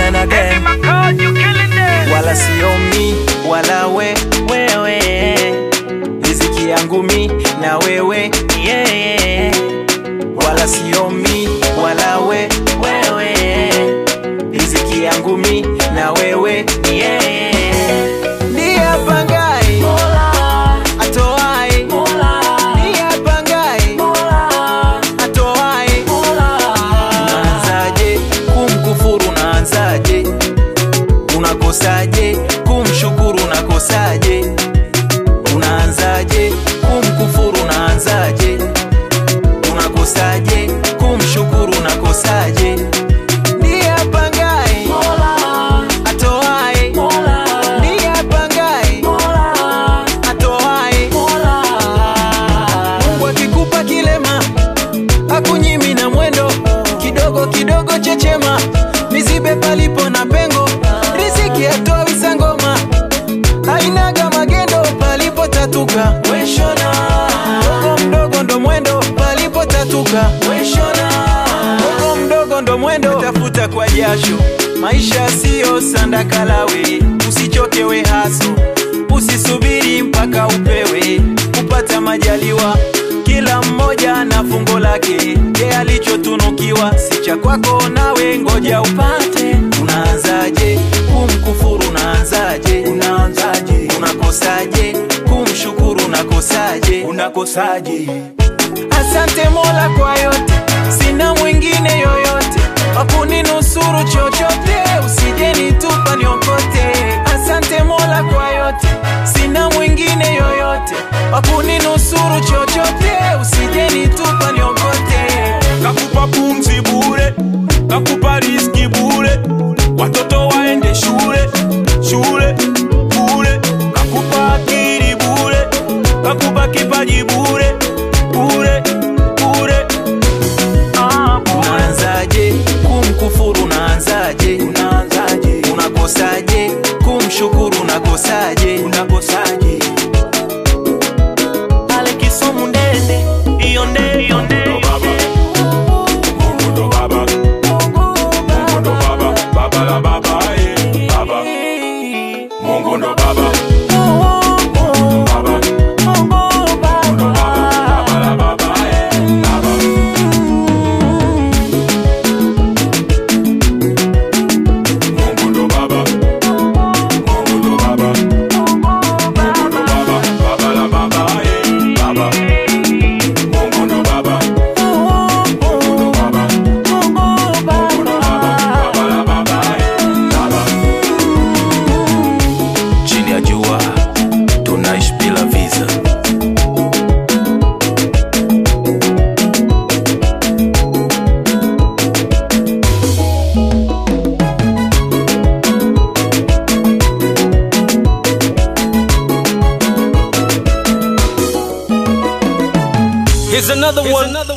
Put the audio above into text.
and again. Wala sio mi, wala wewe. Riziki yangu mi na wewe, yeah. Wala sio mi, wala wewe. Riziki yangu mi na wewe, yeah. Ndiye apangaye Mola, atoaye Mola. Ndiye apangaye Mola, atoaye Mola. Unaanzaje kumkufuru, unaanzaje? Unakosaje kumshukuru, unakosaje? Unaanzaje kumkufuru, unaanzaje? Unakosaje kumshukuru, unakosaje? Ndiye apangaye Mola, atoaye Mola. Ndiye apangaye Mola, atoaye Mola. Mungu akikupa kilema hakunyimi na mwendo, kidogo kidogo chechema, nizibe palipo na pengo. Riziki atoa wisangoma, hainaga magendo, palipo tatuka weshona. Mdogo mdogo ndo mwendo, palipo tatuka weshona. Mdogo mdogo ndo mwendo, tafuta kwa jasho. Maisha sio sandakalawe, usichokewe haso, usisubiri mpaka upewe. Kupata majaliwa, kila mmoja na fungo lake. Je, alichotunukiwa si cha kwako, nawe ngoja upate. Unaanzaje kumkufuru, unaanzaje? Unakosaje kumshukuru, unakosaje? Asante Mola kwa yote, sina mwingine yoyote wakuninusuru chochote, usije nitupa niokote. Asante Mola kwa yote, sina mwingine yoyote wakuninusuru chochote, usije nitupa niokote. Kakupa pumzi bure, kakupa riziki bure, watoto waende shule bure. Kakupa akili bure, kakupa kipaji bure. Unaanzaje kumkufuru, unaanzaje? Unakosaje kumshukuru, unakosaje? Ale Kisumu ndende, iyo ndende. Mungu ndo baba, Mungu ndo baba, baba la baba, baba. Mungu ndo baba. Here's another one.